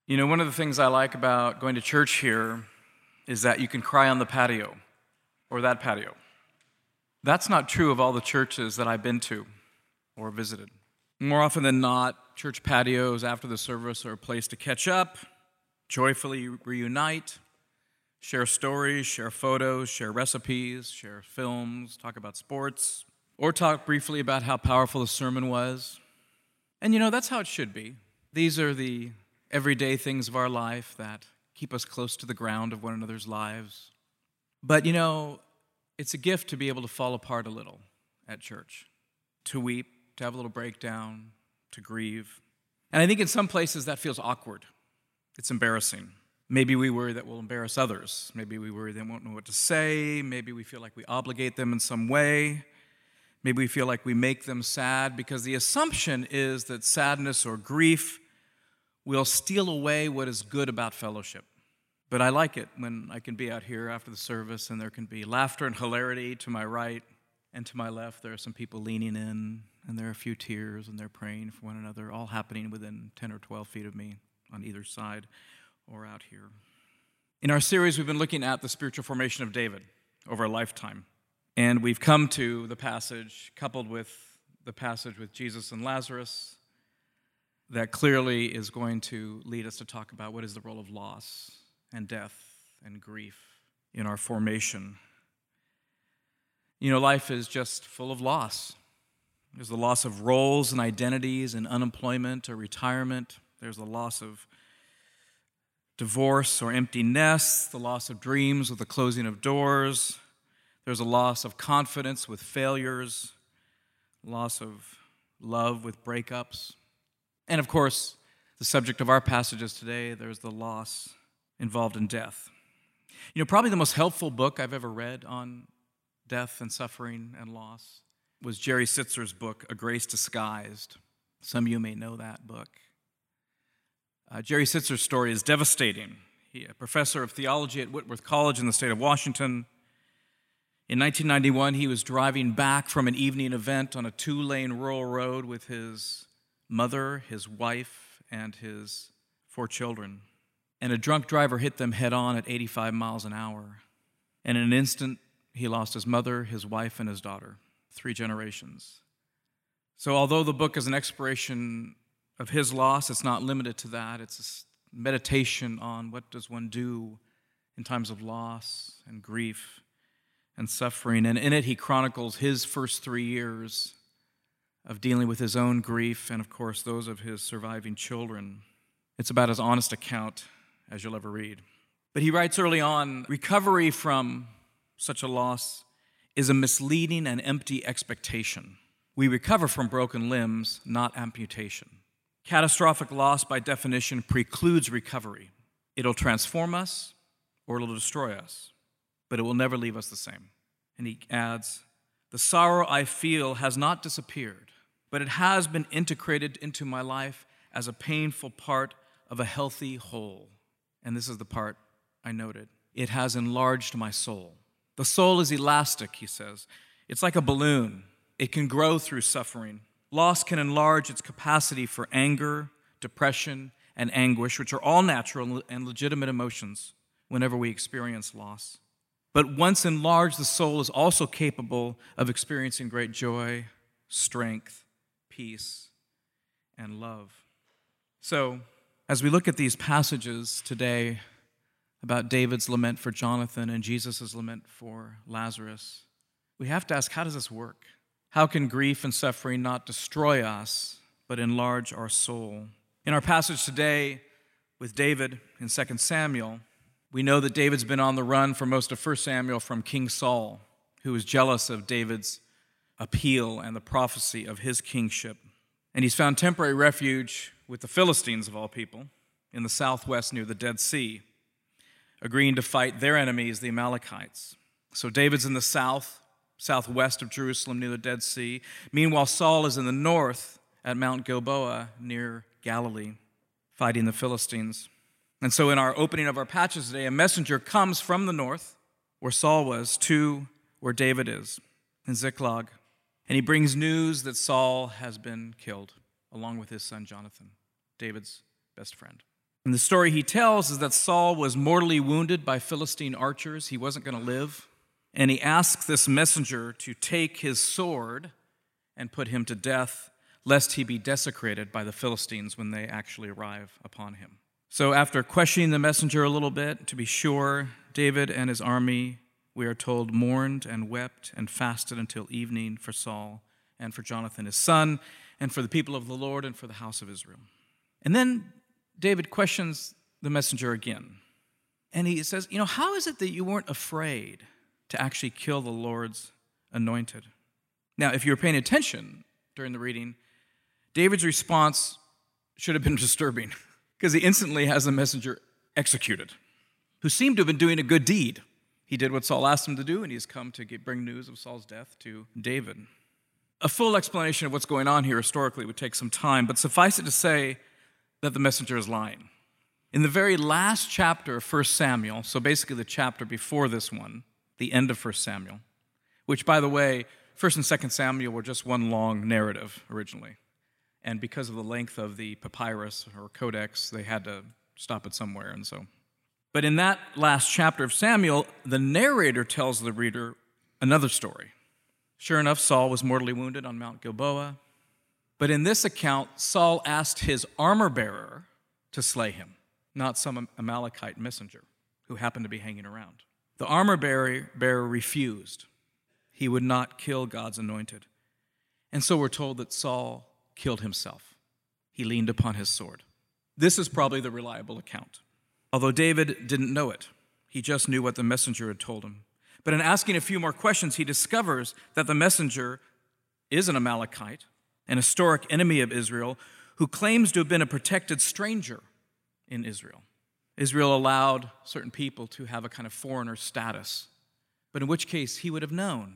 You know, one of the things I like about going to church here is that you can cry on the patio or that patio. That's not true of all the churches that I've been to or visited. More often than not, church patios after the service are a place to catch up, joyfully reunite, share stories, share photos, share recipes, share films, talk about sports, or talk briefly about how powerful the sermon was. And you know, that's how it should be. These are the everyday things of our life that keep us close to the ground of one another's lives. But you know, it's a gift to be able to fall apart a little at church, to weep, to have a little breakdown, to grieve. And I think in some places that feels awkward. It's embarrassing. Maybe we worry that we'll embarrass others. Maybe we worry they won't know what to say. Maybe we feel like we obligate them in some way. Maybe we feel like we make them sad because the assumption is that sadness or grief will steal away what is good about fellowship. But I like it when I can be out here after the service and there can be laughter and hilarity to my right and to my left. There are some people leaning in and there are a few tears and they're praying for one another, all happening within 10 or 12 feet of me on either side or out here. In our series, we've been looking at the spiritual formation of David over a lifetime. And we've come to the passage, coupled with the passage with Jesus and Lazarus, that clearly is going to lead us to talk about what is the role of loss and death and grief in our formation. You know, life is just full of loss. There's the loss of roles and identities and unemployment or retirement. There's the loss of divorce or empty nests, the loss of dreams with the closing of doors. There's a loss of confidence with failures, loss of love with breakups. And of course, the subject of our passages today, there's the loss involved in death. You know, probably the most helpful book I've ever read on death and suffering and loss was Jerry Sitzer's book, A Grace Disguised. Some of you may know that book. Jerry Sitzer's story is devastating. He, a professor of theology at Whitworth College in the state of Washington. In 1991, he was driving back from an evening event on a 2-lane rural road with his mother, his wife, and his 4 children. And a drunk driver hit them head-on at 85 miles an hour. And in an instant, he lost his mother, his wife, and his daughter, 3 generations. So although the book is an exploration of his loss, it's not limited to that. It's a meditation on what does one do in times of loss and grief and suffering. And in it, he chronicles his first 3 years of dealing with his own grief and, of course, those of his surviving children. It's about as honest account as you'll ever read. But he writes early on, recovery from such a loss is a misleading and empty expectation. We recover from broken limbs, not amputation. Catastrophic loss, by definition, precludes recovery. It'll transform us or it'll destroy us, but it will never leave us the same. And he adds, the sorrow I feel has not disappeared, but it has been integrated into my life as a painful part of a healthy whole. And this is the part I noted. It has enlarged my soul. The soul is elastic, he says. It's like a balloon. It can grow through suffering. Loss can enlarge its capacity for anger, depression, and anguish, which are all natural and legitimate emotions whenever we experience loss. But once enlarged, the soul is also capable of experiencing great joy, strength, peace, and love. So, as we look at these passages today about David's lament for Jonathan and Jesus' lament for Lazarus, we have to ask, how does this work? How can grief and suffering not destroy us, but enlarge our soul? In our passage today with David in 2 Samuel, we know that David's been on the run for most of 1 Samuel from King Saul, who was jealous of David's appeal and the prophecy of his kingship. And he's found temporary refuge with the Philistines, of all people, in the southwest near the Dead Sea, agreeing to fight their enemies, the Amalekites. So David's in the southwest of Jerusalem near the Dead Sea. Meanwhile, Saul is in the north at Mount Gilboa near Galilee, fighting the Philistines. And so in our opening of our patches today, a messenger comes from the north, where Saul was, to where David is, in Ziklag. And he brings news that Saul has been killed, along with his son Jonathan, David's best friend. And the story he tells is that Saul was mortally wounded by Philistine archers. He wasn't going to live. And he asks this messenger to take his sword and put him to death, lest he be desecrated by the Philistines when they actually arrive upon him. So after questioning the messenger a little bit, to be sure, David and his army, we are told, mourned and wept and fasted until evening for Saul and for Jonathan his son, and for the people of the Lord and for the house of Israel. And then David questions the messenger again. And he says, how is it that you weren't afraid to actually kill the Lord's anointed? Now, if you were paying attention during the reading, David's response should have been disturbing, because he instantly has the messenger executed, who seemed to have been doing a good deed. He did what Saul asked him to do, and he's come to bring news of Saul's death to David. A full explanation of what's going on here historically would take some time, but suffice it to say that the messenger is lying. In the very last chapter of 1 Samuel, so basically the chapter before this one, the end of 1 Samuel, which, by the way, 1 and 2 Samuel were just one long narrative originally. And because of the length of the papyrus or codex, they had to stop it somewhere. But in that last chapter of Samuel, the narrator tells the reader another story. Sure enough, Saul was mortally wounded on Mount Gilboa. But in this account, Saul asked his armor-bearer to slay him, not some Amalekite messenger who happened to be hanging around. The armor-bearer refused. He would not kill God's anointed. And so we're told that Saul killed himself. He leaned upon his sword. This is probably the reliable account. Although David didn't know it, he just knew what the messenger had told him. But in asking a few more questions, he discovers that the messenger is an Amalekite, an historic enemy of Israel, who claims to have been a protected stranger in Israel. Israel allowed certain people to have a kind of foreigner status, but in which case he would have known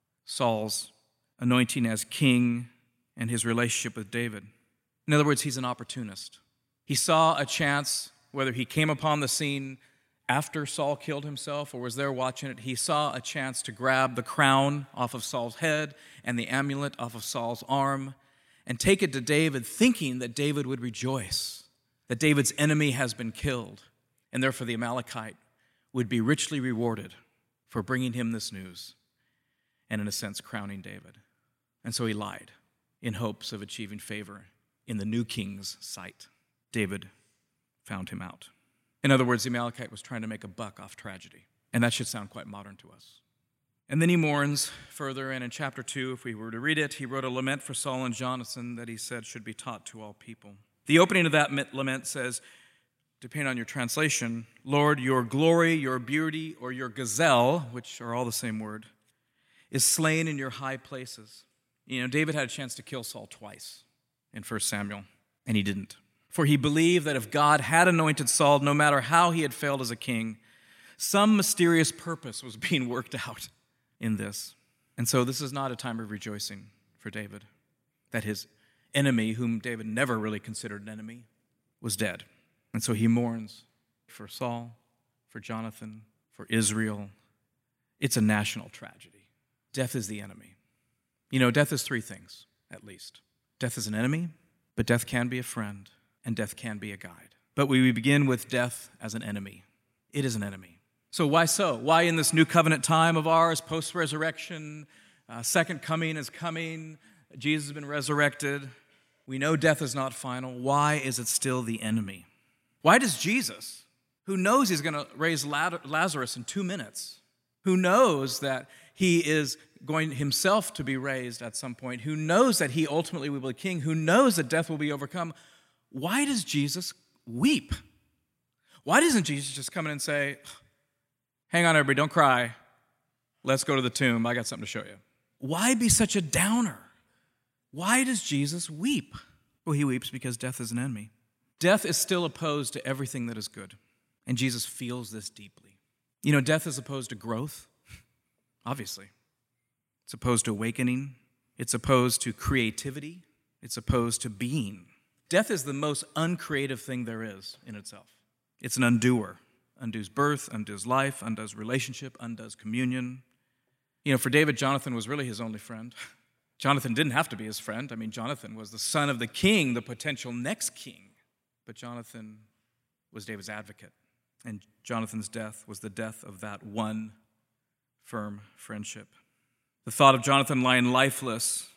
Saul's anointing as king and his relationship with David. In other words, he's an opportunist. He saw a chance, whether he came upon the scene after Saul killed himself or was there watching it, he saw a chance to grab the crown off of Saul's head and the amulet off of Saul's arm and take it to David, thinking that David would rejoice, that David's enemy has been killed, and therefore the Amalekite would be richly rewarded for bringing him this news and, in a sense, crowning David. And so he lied in hopes of achieving favor in the new king's sight. David found him out. In other words, the Amalekite was trying to make a buck off tragedy. And that should sound quite modern to us. And then he mourns further, and in chapter 2, if we were to read it, he wrote a lament for Saul and Jonathan that he said should be taught to all people. The opening of that lament says, depending on your translation, Lord, your glory, your beauty, or your gazelle, which are all the same word, is slain in your high places. David had a chance to kill Saul twice in 1 Samuel, and he didn't. For he believed that if God had anointed Saul, no matter how he had failed as a king, some mysterious purpose was being worked out in this. And so this is not a time of rejoicing for David, that his enemy, whom David never really considered an enemy, was dead. And so he mourns for Saul, for Jonathan, for Israel. It's a national tragedy. Death is the enemy. Death is three things, at least. Death is an enemy, but death can be a friend, and death can be a guide. But we begin with death as an enemy. It is an enemy. So why so? Why in this new covenant time of ours, post-resurrection, second coming is coming, Jesus has been resurrected, we know death is not final. Why is it still the enemy? Why does Jesus, who knows he's going to raise Lazarus in 2 minutes, who knows that he is going himself to be raised at some point, who knows that he ultimately will be king, who knows that death will be overcome, why does Jesus weep? Why doesn't Jesus just come in and say, hang on, everybody, don't cry. Let's go to the tomb. I got something to show you. Why be such a downer? Why does Jesus weep? Well, he weeps because death is an enemy. Death is still opposed to everything that is good, and Jesus feels this deeply. Death is opposed to growth, obviously. It's opposed to awakening. It's opposed to creativity. It's opposed to being. Death is the most uncreative thing there is in itself. It's an undoer. Undoes birth, undoes life, undoes relationship, undoes communion. For David, Jonathan was really his only friend. Jonathan didn't have to be his friend. Jonathan was the son of the king, the potential next king. But Jonathan was David's advocate. And Jonathan's death was the death of that one firm friendship. The thought of Jonathan lying lifeless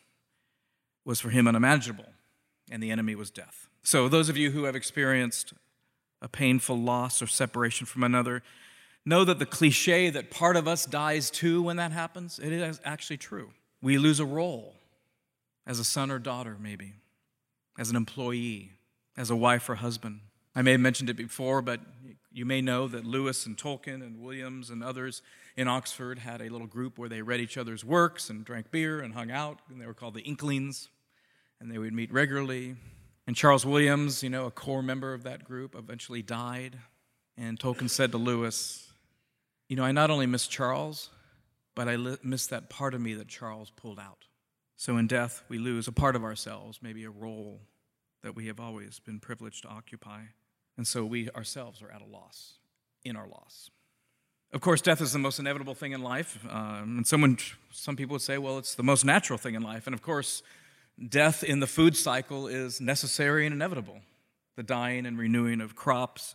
was for him unimaginable, and the enemy was death. So those of you who have experienced a painful loss or separation from another, know that the cliche that part of us dies too when that happens, it is actually true. We lose a role as a son or daughter, maybe, as an employee, as a wife or husband. I may have mentioned it before, but you may know that Lewis and Tolkien and Williams and others in Oxford had a little group where they read each other's works and drank beer and hung out, and they were called the Inklings, and they would meet regularly. And Charles Williams, a core member of that group, eventually died. And Tolkien said to Lewis, I not only miss Charles, but I miss that part of me that Charles pulled out. So in death, we lose a part of ourselves, maybe a role that we have always been privileged to occupy. And so we ourselves are at a loss, in our loss. Of course, death is the most inevitable thing in life. And some people would say, well, it's the most natural thing in life. And of course, death in the food cycle is necessary and inevitable. The dying and renewing of crops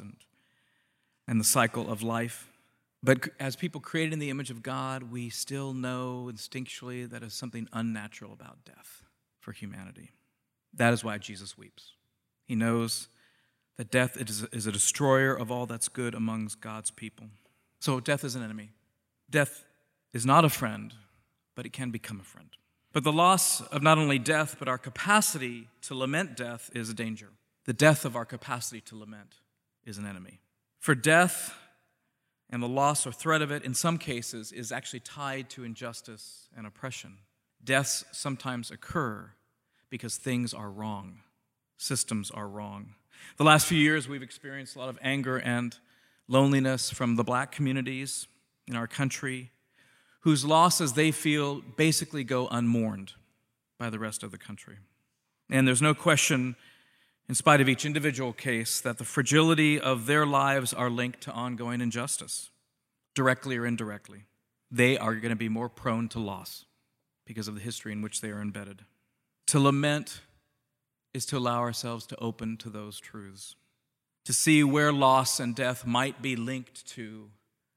and the cycle of life. But as people created in the image of God, we still know instinctually that there's something unnatural about death for humanity. That is why Jesus weeps. He knows that death is a destroyer of all that's good amongst God's people. So death is an enemy. Death is not a friend, but it can become a friend. But the loss of not only death, but our capacity to lament death is a danger. The death of our capacity to lament is an enemy. For death and the loss or threat of it, in some cases, is actually tied to injustice and oppression. Deaths sometimes occur because things are wrong. Systems are wrong. The last few years, we've experienced a lot of anger and loneliness from the black communities in our country, whose losses they feel basically go unmourned by the rest of the country. And there's no question, in spite of each individual case, that the fragility of their lives are linked to ongoing injustice, directly or indirectly. They are going to be more prone to loss because of the history in which they are embedded. To lament is to allow ourselves to open to those truths, to see where loss and death might be linked to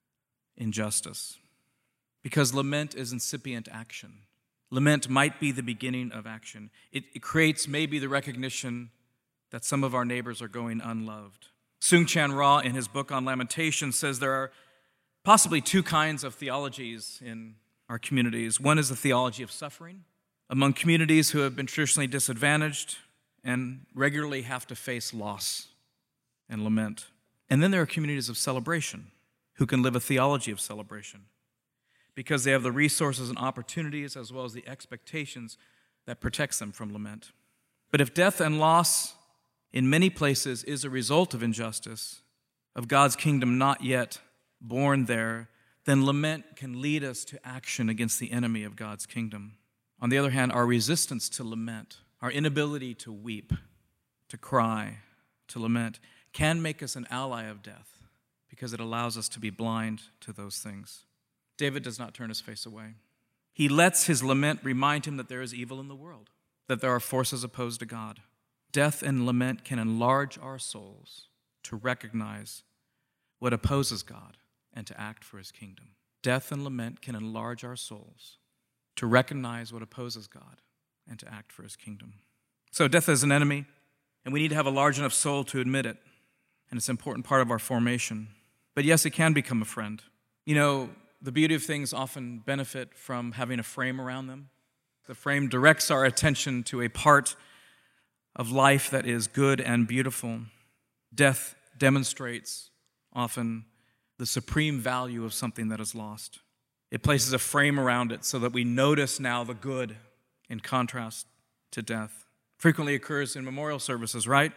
injustice. Because lament is incipient action. Lament might be the beginning of action. It creates maybe the recognition that some of our neighbors are going unloved. Soong-Chan Rah, in his book on Lamentation, says there are possibly two kinds of theologies in our communities. One is the theology of suffering among communities who have been traditionally disadvantaged and regularly have to face loss and lament. And then there are communities of celebration who can live a theology of celebration because they have the resources and opportunities as well as the expectations that protects them from lament. But if death and loss in many places is a result of injustice, of God's kingdom not yet born there, then lament can lead us to action against the enemy of God's kingdom. On the other hand, our resistance to lament, our inability to weep, to cry, to lament, can make us an ally of death because it allows us to be blind to those things. David does not turn his face away. He lets his lament remind him that there is evil in the world, that there are forces opposed to God. Death and lament can enlarge our souls to recognize what opposes God and to act for his kingdom. Death and lament can enlarge our souls to recognize what opposes God and to act for his kingdom. So death is an enemy, and we need to have a large enough soul to admit it, and it's an important part of our formation. But yes, it can become a friend. The beauty of things often benefit from having a frame around them. The frame directs our attention to a part of life that is good and beautiful. Death demonstrates often the supreme value of something that is lost. It places a frame around it so that we notice now the good in contrast to death. Frequently occurs in memorial services, right?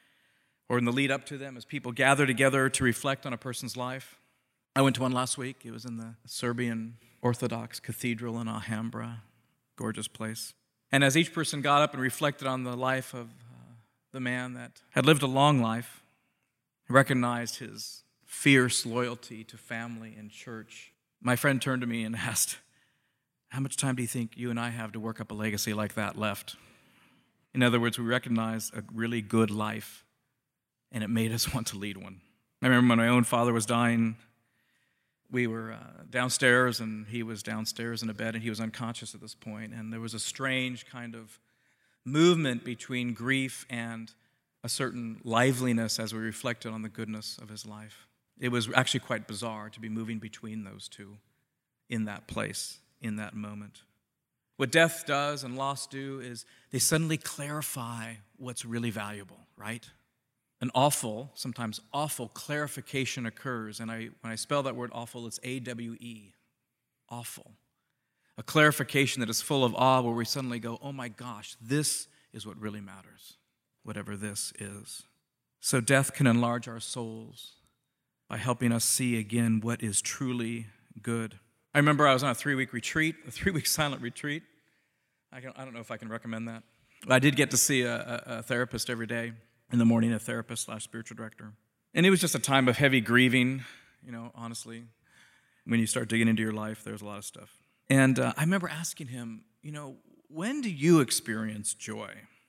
Or in the lead up to them as people gather together to reflect on a person's life. I went to one last week. It was in the Serbian Orthodox Cathedral in Alhambra. Gorgeous place. And as each person got up and reflected on the life of the man that had lived a long life, recognized his fierce loyalty to family and church, my friend turned to me and asked, "How much time do you think you and I have to work up a legacy like that left?" In other words, we recognize a really good life and it made us want to lead one. I remember when my own father was dying, we were downstairs, and he was downstairs in a bed, and he was unconscious at this point, and there was a strange kind of movement between grief and a certain liveliness as we reflected on the goodness of his life. It was actually quite bizarre to be moving between those two in that place, in that moment. What death does and loss do is they suddenly clarify what's really valuable, right? An awful, sometimes awful clarification occurs, and when I spell that word awful, it's A-W-E, awful. A clarification that is full of awe where we suddenly go, oh my gosh, this is what really matters, whatever this is. So death can enlarge our souls by helping us see again what is truly good. I remember I was on a 3-week retreat, a 3-week silent retreat. I don't know if I can recommend that. I did get to see a therapist every day in the morning, a therapist/spiritual director. And it was just a time of heavy grieving, honestly. When you start digging into your life, there's a lot of stuff. And I remember asking him, when do you experience joy?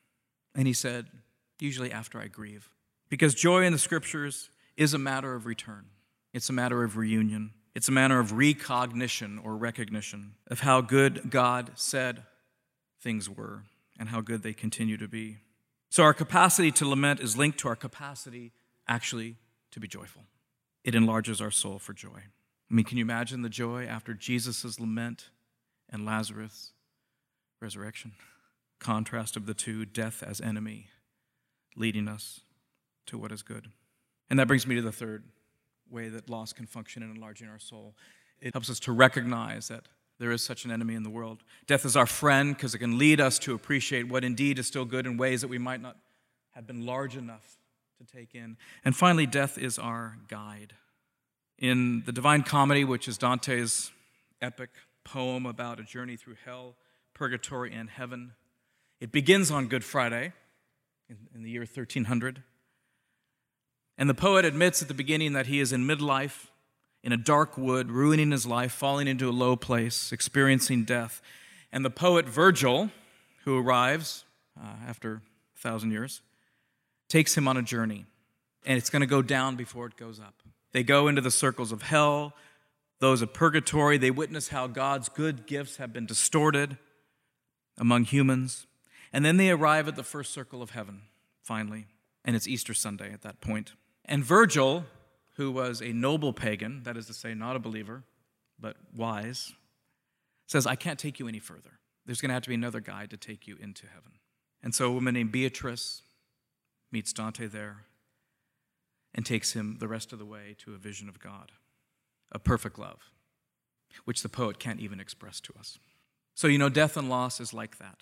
And he said, usually after I grieve. Because joy in the scriptures is a matter of return. It's a matter of reunion. It's a matter of recognition or recognition of how good God said things were and how good they continue to be. So our capacity to lament is linked to our capacity actually to be joyful. It enlarges our soul for joy. I mean, can you imagine the joy after Jesus' lament and Lazarus' resurrection? Contrast of the two, death as enemy, leading us to what is good. And that brings me to the third way that loss can function in enlarging our soul. It helps us to recognize that there is such an enemy in the world. Death is our friend because it can lead us to appreciate what indeed is still good in ways that we might not have been large enough to take in. And finally, death is our guide. In the Divine Comedy, which is Dante's epic poem about a journey through hell, purgatory, and heaven, it begins on Good Friday in the year 1300. And the poet admits at the beginning that he is in midlife, in a dark wood, ruining his life, falling into a low place, experiencing death. And the poet Virgil, who arrives after 1,000 years, takes him on a journey. And it's going to go down before it goes up. They go into the circles of hell, those of purgatory. They witness how God's good gifts have been distorted among humans. And then they arrive at the first circle of heaven, finally. And it's Easter Sunday at that point. And Virgil, who was a noble pagan, that is to say, not a believer, but wise, says, I can't take you any further. There's going to have to be another guide to take you into heaven. And so a woman named Beatrice meets Dante there and takes him the rest of the way to a vision of God, a perfect love, which the poet can't even express to us. So, death and loss is like that.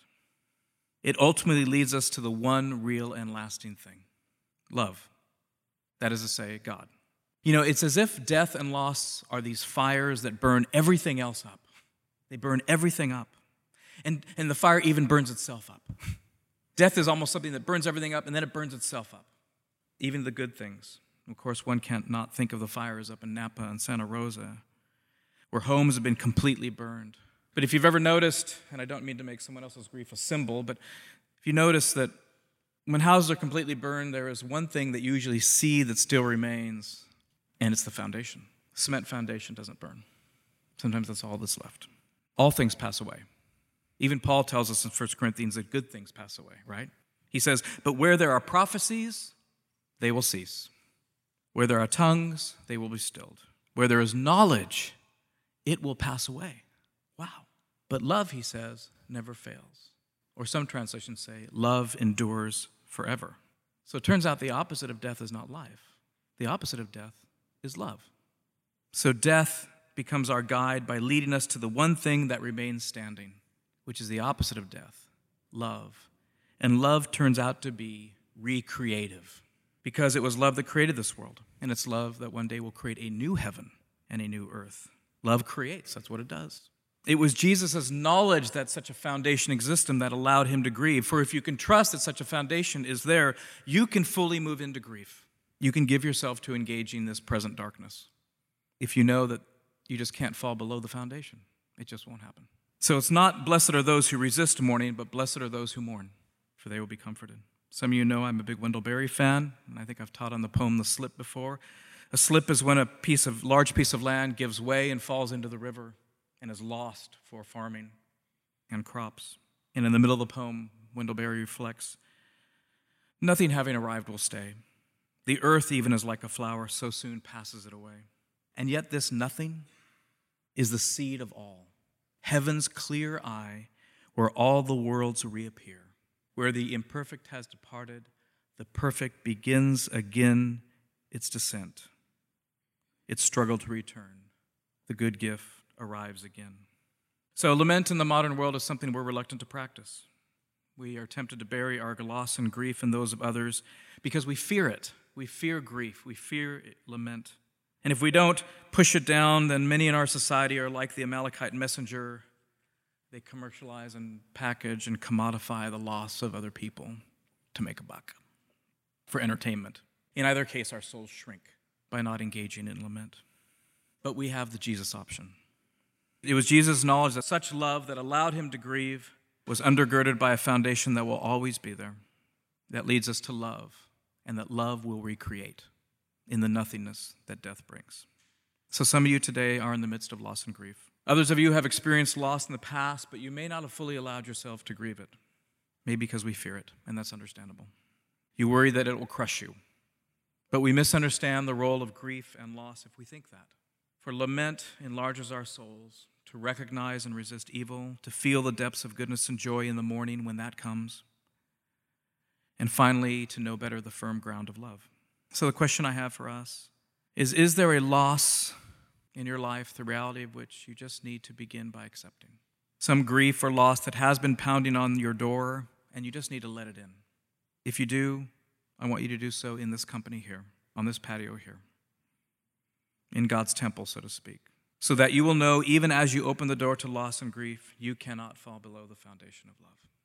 It ultimately leads us to the one real and lasting thing, love. That is to say, God. It's as if death and loss are these fires that burn everything else up. They burn everything up. And the fire even burns itself up. Death is almost something that burns everything up, and then it burns itself up, even the good things. Of course, one can't not think of the fires up in Napa and Santa Rosa, where homes have been completely burned. But if you've ever noticed, and I don't mean to make someone else's grief a symbol, but if you notice that when houses are completely burned, there is one thing that you usually see that still remains, and it's the foundation. Cement foundation doesn't burn. Sometimes that's all that's left. All things pass away. Even Paul tells us in 1 Corinthians that good things pass away, right? He says, but where there are prophecies, they will cease. Where there are tongues, they will be stilled. Where there is knowledge, it will pass away. Wow. But love, he says, never fails. Or some translations say, love endures forever. So it turns out the opposite of death is not life. The opposite of death is love. So death becomes our guide by leading us to the one thing that remains standing, which is the opposite of death, love. And love turns out to be recreative because it was love that created this world, and it's love that one day will create a new heaven and a new earth. Love creates, that's what it does. It was Jesus' knowledge that such a foundation existed that allowed him to grieve. For if you can trust that such a foundation is there, you can fully move into grief. You can give yourself to engaging this present darkness. If you know that you just can't fall below the foundation, it just won't happen. So it's not blessed are those who resist mourning, but blessed are those who mourn, for they will be comforted. Some of you know I'm a big Wendell Berry fan, and I think I've taught on the poem The Slip before. A slip is when a large piece of land gives way and falls into the river and is lost for farming and crops. And in the middle of the poem, Wendell Berry reflects, nothing having arrived will stay. The earth even is like a flower, so soon passes it away. And yet this nothing is the seed of all, heaven's clear eye, where all the worlds reappear. Where the imperfect has departed, the perfect begins again its descent. Its struggle to return. The good gift arrives again. So lament in the modern world is something we're reluctant to practice. We are tempted to bury our loss and grief in those of others because we fear it. We fear grief. We fear lament. And if we don't push it down, then many in our society are like the Amalekite messenger. They commercialize and package and commodify the loss of other people to make a buck for entertainment. In either case, our souls shrink by not engaging in lament. But we have the Jesus option. It was Jesus' knowledge that such love that allowed him to grieve was undergirded by a foundation that will always be there, that leads us to love, and that love will recreate in the nothingness that death brings. So some of you today are in the midst of loss and grief. Others of you have experienced loss in the past, but you may not have fully allowed yourself to grieve it. Maybe because we fear it, and that's understandable. You worry that it will crush you. But we misunderstand the role of grief and loss if we think that. For lament enlarges our souls to recognize and resist evil, to feel the depths of goodness and joy in the morning when that comes, and finally, to know better the firm ground of love. So the question I have for us is there a loss in your life, the reality of which you just need to begin by accepting? Some grief or loss that has been pounding on your door, and you just need to let it in. If you do, I want you to do so in this company here, on this patio here, in God's temple, so to speak, so that you will know, even as you open the door to loss and grief, you cannot fall below the foundation of love.